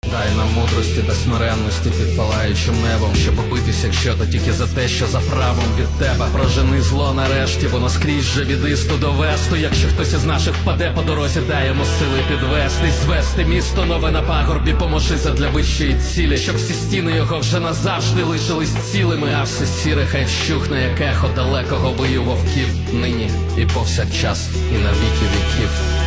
Дай нам мудрості та смиренності під палаючим небом, щоб побитися, якщо то тільки за те, що за правом від тебе. Прожени зло нарешті, воно скрізь же від істу до весту. Якщо хтось із наших впаде по дорозі, дай йому сили підвестись, звести місто нове на пагорбі, поможи задля вищої цілі, щоб всі стіни його вже назавжди лишились цілими, а все сіре хай вщухне, як ехо далекого бою вовків, нині і повсякчас, і на віки віків.